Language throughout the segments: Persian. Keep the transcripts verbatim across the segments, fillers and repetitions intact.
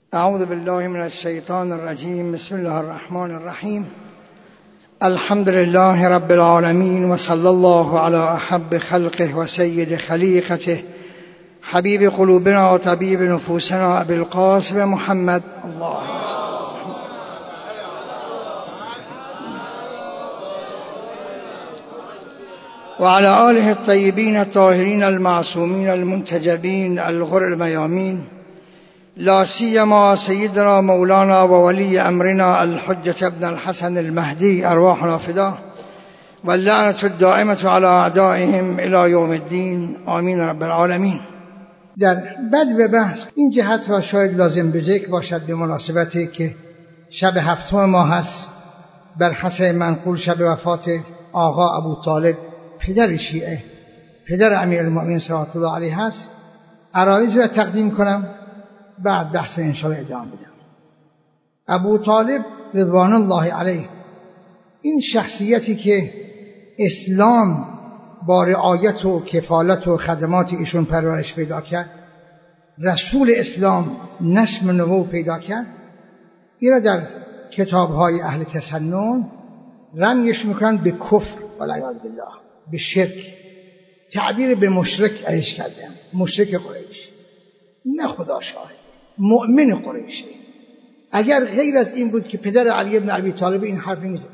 اعوذ بالله من الشیطان الرجیم. بسم الله الرحمن الرحیم. الحمد لله رب العالمین و صلی الله علی احب خلقه و سید خلیقته حبیب قلوبنا و طبیب نفوسنا ابی القاسم محمد. الله و علی آله الطیبین الطاهرین المعصومین المنتجبین الغر المیامین، لا سیما سیدنا مولانا و ولی امرنا الحجة ابن الحسن المهدی ارواحنا فداه و اللعنة الدائمة على اعدائهم الى یوم الدین آمین رب العالمین. در بد به بحث این جهت را شاید لازم به ذکر باشد به مناسبتی که شب هفتم ماه هست، بر حسب منقول شب وفات آقا ابو طالب پدر شیعه، پدر امیرالمؤمنین صلوات الله علیه هست. عرایض را تقدیم کنم، بعد بحث انشاءالله ادامه بدم. ابو طالب رضوان الله علیه این شخصیتی که اسلام با رعایت و کفالت و خدمات ایشون پرورش پیدا کرد، رسول اسلام نشم نبوت پیدا کرد، این را در کتاب‌های اهل تسنن رنگش میکنن به کفر والعیاذ بالله، به شرک، تعبیر به مشرک عیش کردن. مشرک قریش، نه خدا شاهد، مؤمن قریشه. اگر غیر از این بود که پدر علی ابن ابی طالب این حرف نمی‌زدن.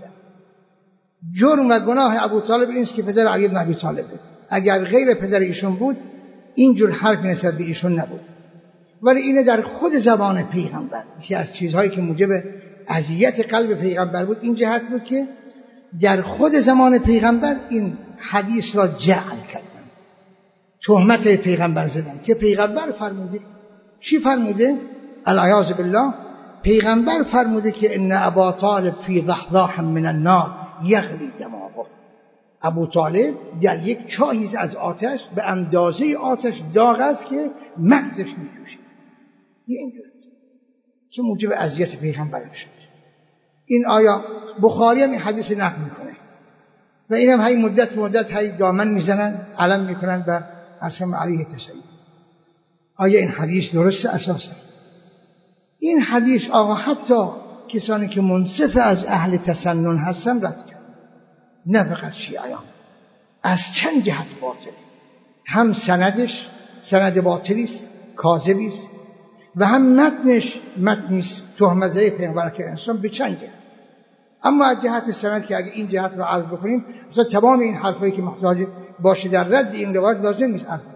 جرم و گناه ابو طالب این است که پدر علی ابن ابی طالب بود. اگر غیر پدر ایشون بود اینجور حرف نسبت به ایشون نبود. ولی اینه در خود زبان پیغمبر، یکی از چیزهایی که موجب اذیت قلب پیغمبر بود این جهت بود که در خود زمان پیغمبر این حدیث را جعل کردن، تهمت پیغمبر زدن که پیغمبر فرموده. چی فرموده؟ العیاذ بالله، پیغمبر فرموده که ان ابا طالب فی ضحضاح من النار یغلی دماغه. ابو طالب در یک چاهی از آتش به اندازه آتش داغ است که مغزش میجوشه. این اینجوری که موجب اذیت پیغمبر شد. این آیا بخاری هم این حدیث نقل میکنه و اینم هی مدت مدت هی دامن میزنن، علم میکنن بر حسن علیه تشیع. آیا این حدیث درسته؟ اساسا این حدیث آقا حتی کسانی که منصف از اهل تسنن هستن رد کرد، نه فقط شیعیان. از چند جهت باطل، هم سندش سند باطلی است، کاذبی است، و هم متنش متنی است تهمت‌زده پیغمبر که انسان به چند جهت. اما از جهت سند که اگه این جهت رو عرض بکنیم مثلا تمام این حرفایی که محتاج باشه در رد این روایت لازم نیست عرض.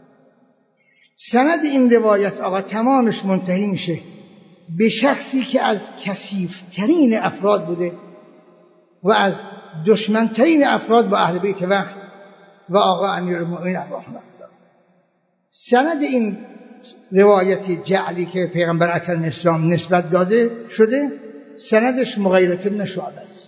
سند این روایت آقا تمامش منتهی میشه به شخصی که از کثیف‌ترین افراد بوده و از دشمنترین افراد با اهل بیت وحی و آقا امیرالمؤمنین ارواح الله. سند این روایت جعلی که پیغمبر اکرم اسلام نسبت داده شده، سندش مغیرة بن شعبه است.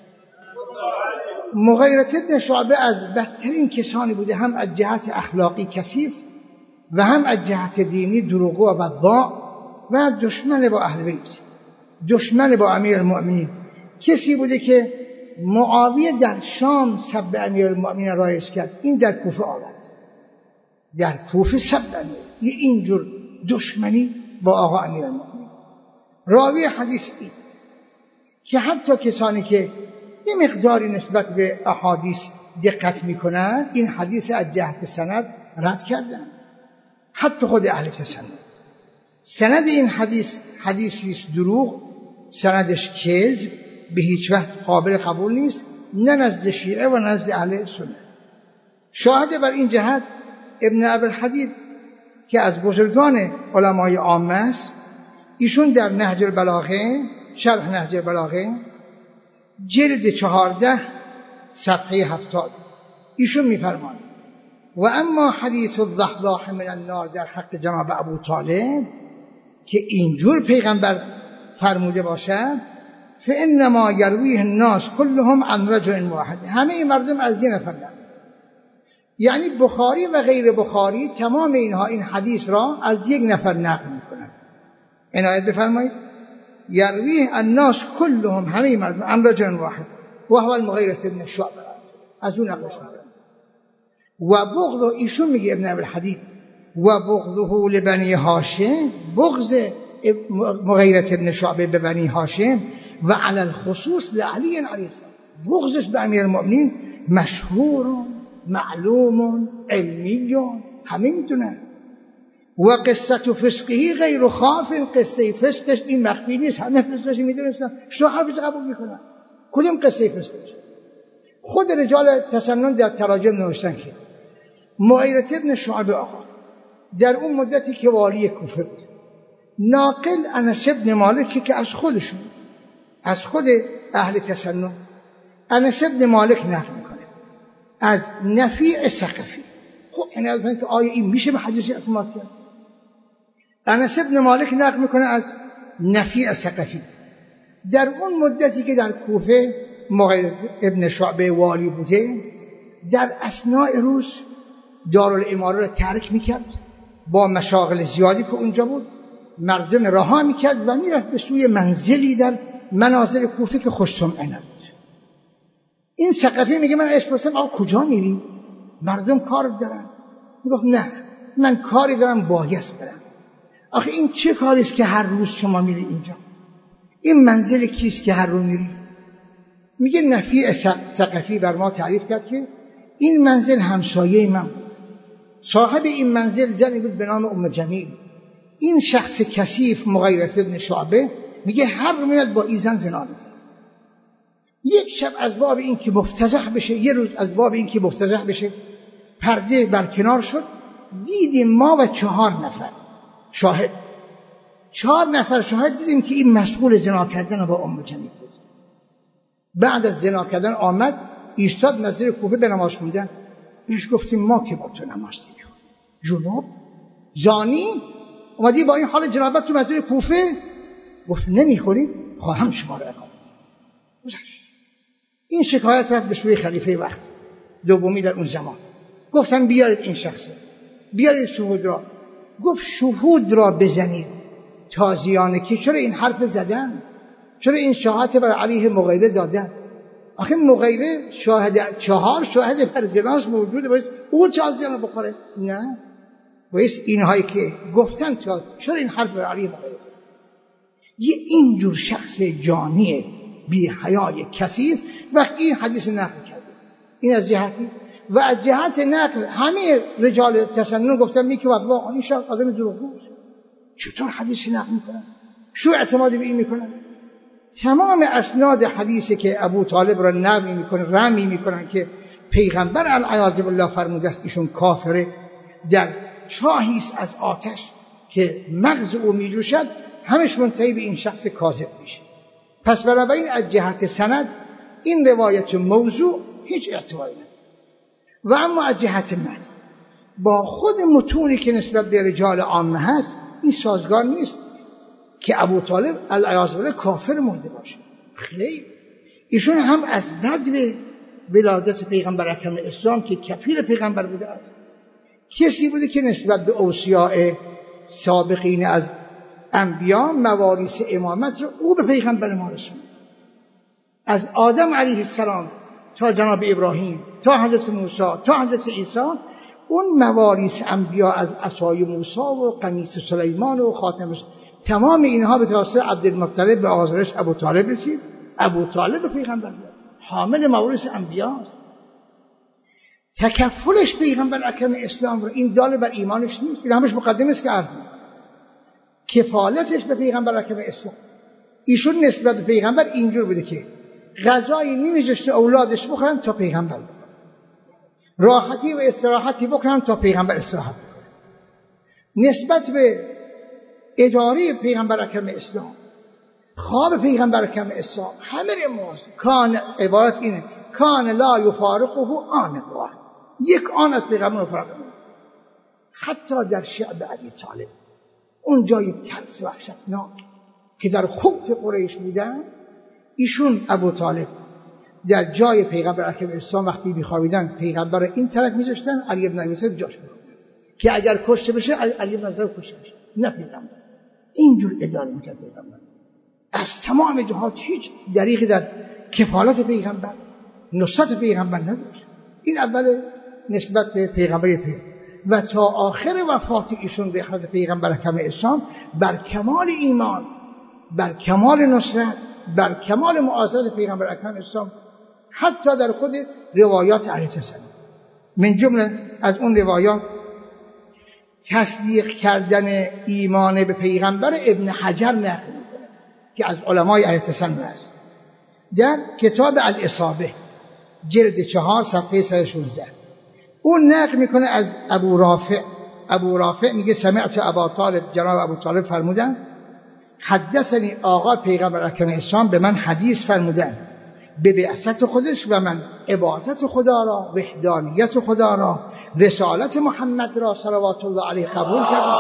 مغیرة بن شعبه از بدترین کسانی بوده، هم از جهت اخلاقی کثیف و هم از جهت دینی دروغگو و وضاع و دشمن با اهل بیت، دشمن با امیرالمؤمنین. کسی بوده که معاویه در شام سب امیرالمؤمنین رایج کرد، این در کوفه آورد، در کوفه سب امیر. یه اینجور دشمنی با آقا امیرالمؤمنین. راوی حدیث این که حتی کسانی که یه مقداری نسبت به احادیث دقت میکنن این حدیث از جهت سند رد کردن، حتی خود اهل تسنن. سند این حدیث حدیثی است دروغ، سندش کذب، به هیچ وجه قابل قبول نیست، نه نزد شیعه و نزد اهل سنت. شاهد بر این جهت ابن ابوالحدید که از بزرگان علمای عامه است، ایشون در نهج البلاغه، شرح نهج البلاغه جلد چهارده صفحه هفتاد، ایشون میفرماند و اما حدیث الضحضاح من النار در حق جناب ابو طالب که اینجور پیغمبر فرموده باشد، فانما یرویه الناس کلهم عن رجل واحد، همه مردم از یه نفر نقل. یعنی بخاری و غیر بخاری تمام اینها این حدیث را از یک نفر نقل میکنن. عنایت بفرمایید. یرویه الناس کلهم، همه مردم، عن رجل واحد و هو المغیرة بن شعبه، از اون نقل میکنن. و بغض، ایشون میگه ابن ابوالحدید، و بغضه لبنی هاشم، بغض مغیرة ابن شعبه به بنی هاشم و علی الخصوص لعلی علیه السلام، بغضش به امیر المؤمنین مشهور معلوم علمی، همه میدونن. و قصه فسقه غیر خاف، قصه فسقش این مخفی نیست، همه فسقش میدونستن، شو حرفش قبول میکنن. کدوم قصه فسقش؟ خود رجال تسنن در تراجم نوشتن که مغیرة ابن شعبه آقا در اون مدتی که والی کوفه بود، ناقل انس ابن مالک که از خودشون، از خود اهل تسنن، انس ابن مالک نقل میکنه از نفیع ثقفی. خب این از که آیا این میشه به حدیثی اعتماد کرد؟ انس ابن مالک نقل میکنه از نفیع ثقفی در اون مدتی که در کوفه مغیرة ابن شعبه والی بوده، در اثناء روز دارالاماره را ترک میکرد، با مشاغل زیادی که اونجا بود مردم رها میکرد و میرفت به سوی منزلی در منازل کوفه که خوش سمعه نبود. این ثقفی میگه من اش پرسیدم آقا کجا میری؟ مردم کار دارن. میگفت نه من کاری دارم باید برم. آخه این چه کاری است که هر روز شما میری اینجا؟ این منزل کیست که هر روز میری؟ میگه نفیع ثقفی بر ما تعریف کرد که این منزل همسایه من بود. صاحب این منزل زنی بود به نام ام جمیل. این شخص کثیف مغیرة ابن شعبه میگه هر میاد با این زن زنا میکنه. یک شب از باب این که مفتضح بشه، یه روز از باب این که مفتضح بشه، پرده برکنار شد، دیدیم ما و چهار نفر شاهد، چهار نفر شاهد دیدیم که این مسئول زنا کردن با ام جمیل بود. بعد از زنا کردن آمد ایستاد نظر کوفه به نماز خوندن. بهش گفتیم ما که با تو نماز دیگه جنوب زانی اومدی با این حال جنابت تو مسجد کوفه؟ گفت نمیخوری؟ خواهم شما را اقامت. این شکایت رفت به سوی خلیفه وقت دومی در اون زمان. گفتن بیارید این شخص، بیارید شهود را. گفت شهود را بزنید تازیانه که چرا این حرف زدن، چرا این شهادت بر علیه مغیره دادن؟ آخه مغیره شاهد، چهار شاهد بر زناش موجوده، باید او تازیانه بخوره؟ نه، باید اینهایی که گفتن تا چرا این حرف بر علیه مغیره دادن؟ یه اینجور شخص جانی بی حیای کثیف وقتی این حدیث نقل کرده، این از جهتی. و از جهت نقل همه رجال تسنن گفتن میگه والله این شخص آدم دروغگوست، چطور حدیث نقل میکنن؟ شو اعتمادی به این میکنن؟ تمام اسناد حدیثی که ابو طالب را نقل میکنه، رمی میکنن که پیغمبر علیه بالله فرموده است ایشون کافره، در چاهی است از آتش که مغز او میجوشد، همش منتهی به این شخص کاذب میشه. پس بنابراین از جهت سند این روایت موضوع هیچ اعتباری نداره. و اما از جهت من با خود متونی که نسبت به رجال عامه هست این سازگار نیست که ابو طالب علیه بالله کافر مرده باشه. خیلی ایشون هم از بدو ولادت پیغمبر اکرم اسلام که کفیل پیغمبر بوده است، کسی بوده که نسبت به اوصیاء سابقین از انبیا مواریث امامت رو او به پیغمبر ما رسوند. از آدم علیه السلام تا جناب ابراهیم تا حضرت موسی تا حضرت عیسی، اون مواریث انبیا از عصای موسی و قمیص سلیمان و خاتمش، تمام اینها به توسط عبدالمطلب به آزرش ابو طالب رسید. ابو طالب به پیغمبر بود، حامل مواریث انبیاست. تکفلش پیغمبر اکرم اسلام رو این دال بر ایمانش نیست، این همش مقدمه است که عرض می‌کنم. کفالتش به پیغمبر اکرم اسلام، ایشون نسبت به پیغمبر اینجور بوده که غذایی نمیذاشته اولادش بخورن تا پیغمبر بخوره، راحتی و استراحتی بکنن تا پیغمبر استراحت بکنه. نسبت به اداره پیغمبر اکرم اسلام، خواب پیغمبر اکرم اسلام، همه رموز کان عبارت اینه کان لا یفارقه آن واحد، یک آن از پیغمبر فارغ نمیشه. حتی در شعب ابی طالب اون جای ترس وحشتناک که در خوف قریش بودن، ایشون ابو طالب در جای پیغمبر اکرم اسلام وقتی میخوابیدن پیغمبر این طرف میذاشتن، علی بن ابی طالب جاش میخوابیدن که اگر کشته بشه علی بن ابی طالب کشته بشه، نه پیغمبر. اینجور اداره میکرد پیغمبر. از تمام جهات هیچ دریغی در کفالت پیغمبر، نصرت پیغمبر نداشت. این اول نسبت به پیغمبر پیغمبر. و تا آخر وفات ایشون به حضرت پیغمبر اکرم اسلام بر کمال ایمان، بر کمال نصرت، بر کمال معاصرت پیغمبر اکرم اسلام، حتی در خود روایات اهل تسنن. من جمله از اون روایات تصدیق کردن ایمان به پیغمبر ابن حجر نقل میکنه که از علمای اهل تسنن است. در کتاب الاصابه جلد چهار صفحه صد و شانزده اون نقل میکنه از ابو رافع. ابو رافع میگه سمعت ابا طالب، جناب ابو طالب فرمودن حدثنی، آقا پیغمبر اکرم اسلام به من حدیث فرمودن به بعثت خودش و من عبادت خدا را، وحدانیت خدا را، رسالت محمد را صلوات الله علیه قبول کردم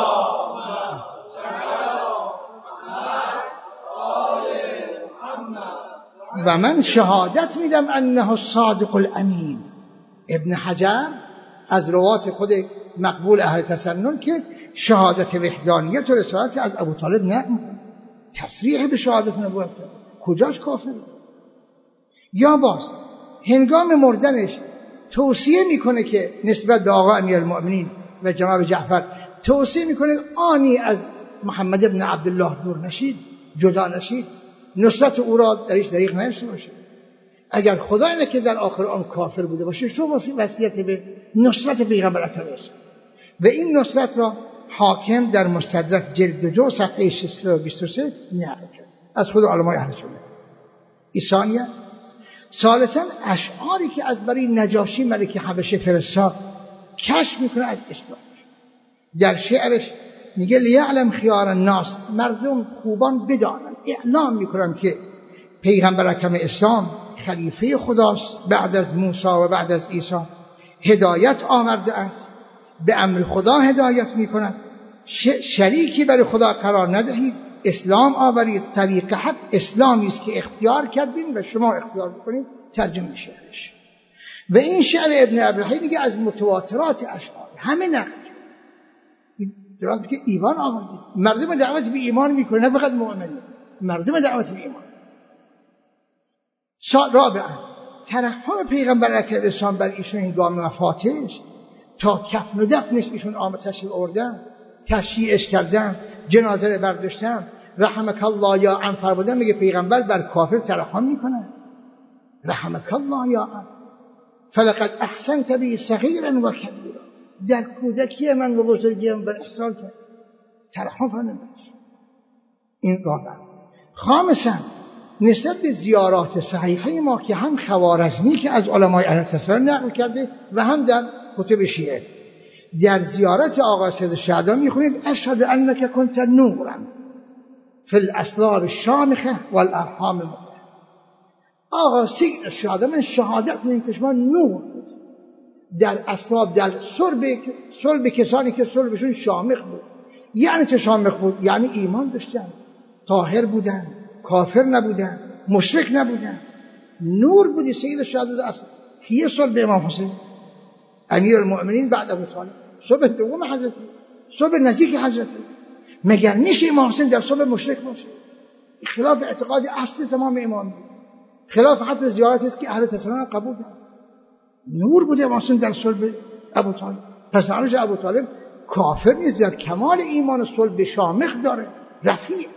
و من شهادت میدم انه الصادق الامین. ابن حجر از روات خود مقبول اهل تسنن که شهادت وحدانیت و رسالت از ابو طالب نقل میکنه، تصریح به شهادت نبوت کرده، کجاش کافره؟ یا باز هنگام مردنش توصیه میکنه که نسبت به آقا امیرالمؤمنین و جناب جعفر توصیه میکنه آنی از محمد ابن عبدالله دور نشید، جدا نشید، نصرت او را درش دریغ نشته باشید. اگر خدا اینه که در آخر آن کافر بوده باشه، تو وصیت به نصرت پیغمبر اکرم و این نصرت را حاکم در مستدرک جلد دو صفحه ششصد و بیست و سه نقل کرد از خود علمای اهل سنت. ایسانیه ثالثاً اشعاری که از برای نجاشی ملک حبشه فرستاد کشف میکنه از اسلام. در شعرش میگه لیعلم خیار الناس، مردم خوبان بدانن، اعلام میکنم که پیغمبر اکرم اسلام خلیفه خداست بعد از موسی و بعد از عیسی، هدایت آورده است، به امر خدا هدایت میکند، شریکی برای خدا قرار ندهید، اسلام آورید، طریق حق اسلامی است که اختیار کردیم و شما اختیار بکنید. ترجمه شعرش. و این شعر ابن ابراهیم میگه از متواترات اشعار همه نقل کرد که ایمان آوردید، مردم دعوت به ایمان میکنه، نه فقط مؤمنین، مردم دعوت به ایمان. رابعا ترحم پیغمبر اکرم اسلام بر ایشون هنگام وفاتش، تا کفن و دفنش ایشون آمد تشریف آوردن، تشییعش کردن، جنازه رو برداشتن، رحمک الله یا عم فرمودن، میگه پیغمبر بر کافر ترحم میکنه، رحمک الله یا عم فلقد احسنت بی صغیرا و کبیرا، در کودکی من و بزرگیم بر احسان کرد، ترحم فرمودن. این رابع. خامسا نسبت به زیارات صحیحه ما که هم خوارزمی که از علمای اهل تسنن نقل کرده و هم در کتب شیعه، در زیارت آقا سید الشهدا میخونید اشهد انک کنت نورا فی الاصلاب الشامخه والارحام المطهره. آقا سید الشهدا من شهادت میدم که شما نور بود در اصلاب، در صلب صلب کسانی که صلبشون شامخ بود. یعنی چه شامخ بود؟ یعنی ایمان داشتن، طاهر بودن، کافر نبودن، مشرک نبودن، نور بودی. سید الشهدا در اصل کیه؟ صلب امام حسین امیرالمؤمنین بعد ابو طالب، صلب دوم حضرت، صلب نزدیک حضرت. مگر میشه امام حسین در صلب مشرک باشه؟ خلاف اعتقاد اصل تمام امامیت، خلاف حتی زیارتی است که اهل تسنن قبول دارن. نور بوده امام حسین در صلب ابو طالب، پس عنش ابو طالب کافر نیست، در کمال ایمان صلب شامخ داره، رفیع.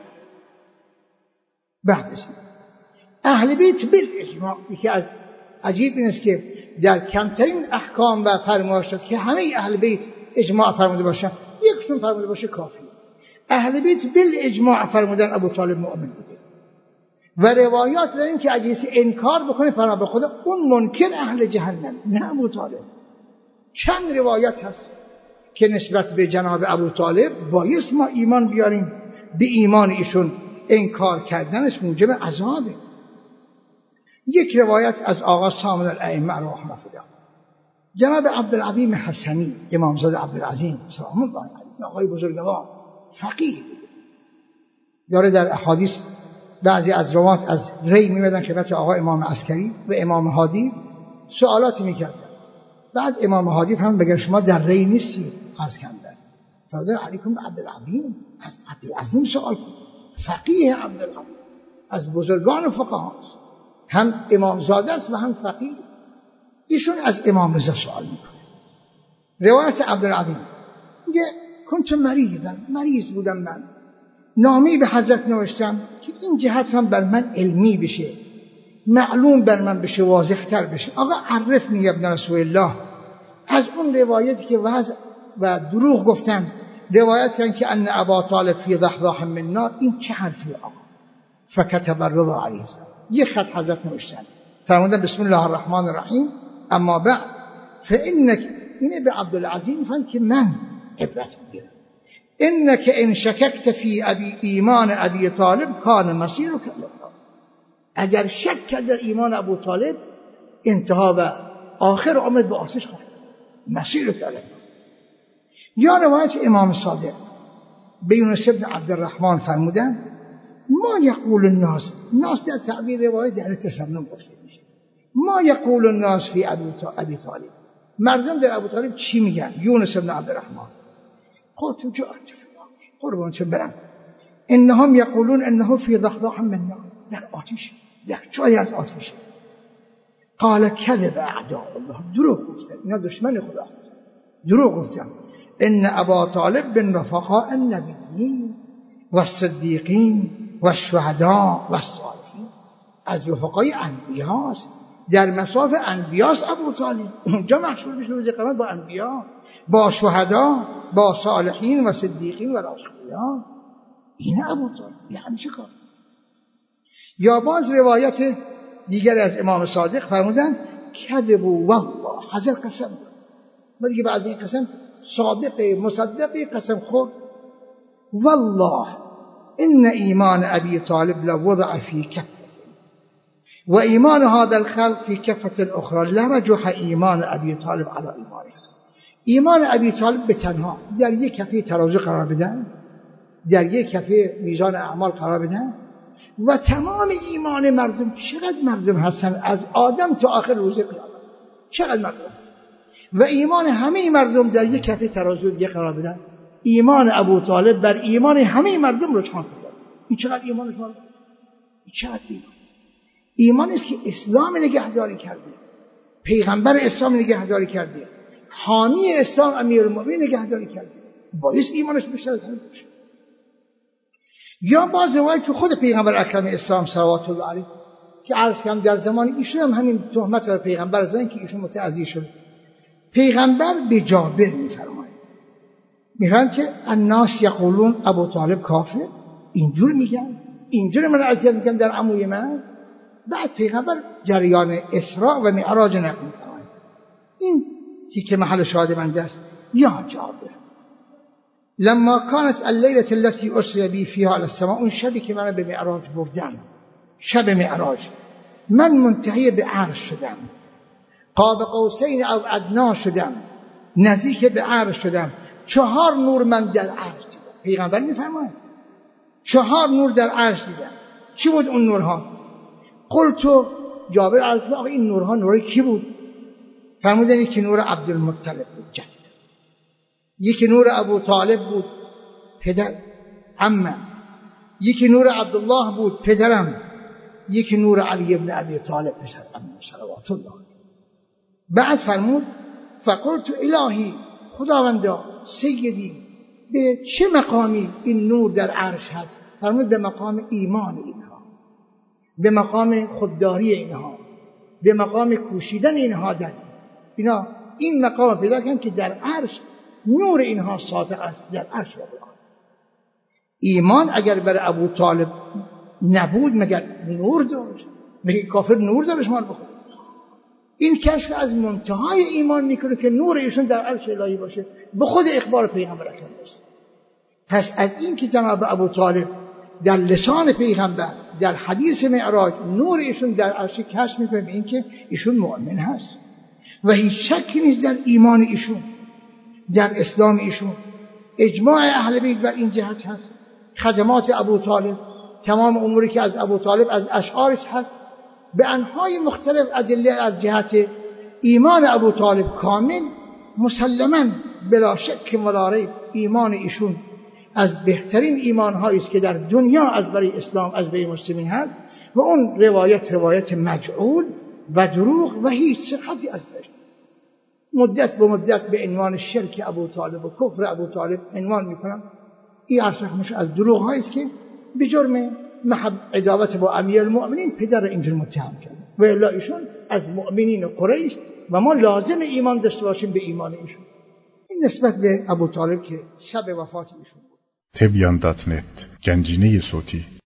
بعدش اهل بیت بالاجماع، یکی از عجیب این است که در کمترین احکام و فرمایشات که همه اهل بیت اجماع فرموده باشن، یکشون فرموده باشه کافی. اهل بیت بالاجماع فرمودن ابو طالب مؤمن بوده و روایات داریم که اگه کسی انکار بکنه پناه به خدا اون منکر اهل جهنم، نه ابو طالب. چند روایت هست که نسبت به جناب ابو طالب بایست ما ایمان بیاریم، به ایمان ایشون انکار کردنش موجب عذابه. یک روایت از آقا سامن الائمه رحمه الله، جناب عبدالعظیم حسنی امامزاده عبدالعظیم سلام الله علیه، آقای بزرگوار فقیه بوده، داره در احادیث بعضی از روایات از ری میمدن خدمت آقا امام عسکری و امام هادی سوالاتی میکردن. بعد امام هادی فرمود بگر شما در ری نیستی، عرض کردن فرمودن علیکم عبدالعظیم، از عبدالعظیم سوال کن، فقیه عبدالعظیم از بزرگان فقها است، هم امامزاده است و هم فقیه. ایشون از امام رضا سوال میکنه، روایت عبدالعظیم میگه کنت مریضا، مریض بودم من، نامی به حضرت نوشتم که این جهت هم بر من علمی بشه، معلوم بر من بشه، واضح تر بشه. آقا عرفنی ابن رسول الله، از اون روایتی که وضع و دروغ گفتن روایت کردن که ان ابا طالب فی ضحضاح من نار، این چه حرفی آقا؟ فکتب الرضا علیه السلام، یک خط حضرت نوشتن فرمودن بسم الله الرحمن الرحیم اما بعد فانک، اینه به عبدالعظیم فهم که من عبرت میگیرم، انک ان شککت فی ابی ایمان ابی طالب کان مسیرک الی النار، اگر شک کرد در ایمان ابو طالب انتها و آخر عمرت به آتش خواهد، مسیرک الی النار. یا روایت امام صادق به یونس بن عبدالرحمن فرمودن ما یقول الناس، ناس در تعبیر روایت در تسنن گفته میشه، ما یقول الناس فی ابی طالب، مردم در ابو طالب چی میگن؟ یونس بن عبدالرحمن قلت جاءت قربان چه برم، انهم یقولون انه فی ضحضاح من نار، در آتش، در جای از آتش. قال کذب اعداء الله، دروغ گفتن، اینا دشمن خدا هستن، دروغ گفتن. ان ابا طالب من رفقاء النبیین و الصدیقین و الشهداء و الصالحین، از رفقای انبیاست، در مصاف انبیاست ابو طالب، اونجا محشور میشه روز قیامت با انبیا، با شهدا، با صالحین و صدیقین و راشدین. این ابو طالب یعنی چه کار؟ یا باز روایت دیگر از امام صادق فرمودن کذبوا والله، حضرت قسم داد، ما دیگه بعضی این قسم صادق مصدق قسم خورد، والله ان ایمان ابی طالب لوضع فی کفه و ایمان هذا الخلق فی کفه الاخرى لرجح ایمان ابی طالب علی ایمانه، ایمان ابی طالب به تنها در یک کفه ترازو قرار بدن، در یک کفه میزان اعمال قرار بدن، و تمام ایمان مردم، چقدر مردم هستن از آدم تا آخر روز قیامت، چقدر مردم هستن، و ایمان همه مردم در یک کفه ترازو دیگه قرار بدن، ایمان ابو طالب بر ایمان همه مردم رجحان پیدا کنه. این چقدر ایمان شما، این چقدر ایمان، ایمانی است که اسلام نگهداری کرده، پیغمبر اسلام نگهداری کرده، حامی اسلام امیرالمومنین نگهداری کرده، باعث ایمانش بیشتر از همه باشه. یا باز روایت که خود پیغمبر اکرم اسلام صلوات الله علیه که عرض کردم در زمان ایشون هم همین تهمت بر پیغمبر زدن که ایشون متعزی شد، پیغمبر به جابر میفرماید، میگن که الناس یقولون ابو طالب کافر، اینجور میگن، اینجور من اذیت میگن در عموی من. بعد پیغمبر جریان اسراء و معراج نقل می‌فرماید، این تیکه محل شاهد من است. یا جابر لما كانت الليله التي اسري بي فيها على السماء، اون شبی که من به معراج بردن، شب معراج، من منتهی به عرش شدم، قاب قوسین او ادنا شدم، نزدیک به عرش شدم، چهار نور من در عرش دیدم. پیغمبر میفرماید چهار نور در عرش دیدم. چی بود اون نورها؟ قلت، جابر عرض کرد این نورها نورای کی بود؟ فرمودن یکی نور عبدالمطلب بود جد، یکی نور ابو طالب بود پدر عمه، یکی نور عبدالله بود پدرم، یکی نور علی ابن ابی طالب پسر عمه صلوات الله. بعد فرمود فقلت الهی، خداوندا سیدی، به چه مقامی این نور در عرش هست؟ فرمود به مقام ایمان اینها، به مقام خودداری اینها، به مقام کوشیدن اینها، در اینا این مقام پیدا کردن که در عرش نور اینها ساطع است، در عرش الله. ایمان اگر بر ابو طالب نبود مگر نور داشت؟ مگر کافر نور داره شما بخود؟ این کشف از منتهای ایمان میکنه که نور ایشون در عرش الهی باشه، به خود اخبار پیغمبر اکرم باشه. پس از این که جناب ابو طالب در لسان پیغمبر در حدیث معراج نور ایشون در عرش کشف میکنه به این که ایشون مؤمن هست و هیچ شکی نیست در ایمان ایشون، در اسلام ایشون. اجماع اهل بیت بر این جهت هست. خدمات ابو طالب، تمام اموری که از ابو طالب از اشعارش هست، به انواع مختلف ادله از جهت ایمان ابو طالب کامل، مسلماً بلا شک ولا ریب ایمان ایشون از بهترین ایمانهایی است که در دنیا از برای اسلام از برای مسلمین هست، و اون روایت روایت مجعول و دروغ و هیچ صحتی از بهش. مدت به مدت به عنوان شرک ابو طالب و کفر ابو طالب عنوان میکنن. این هر شخص از دروغ هایی است که به جرم محب عداوت با امیرالمؤمنین پدر اینجور متهم کرده و الا ایشون از مؤمنین قریش و ما لازم ایمان داشته باشیم به ایمان ایشون. این نسبت به ابو طالب که شب وفات ایشون بود. تبیان دات نت گنجینه صوتی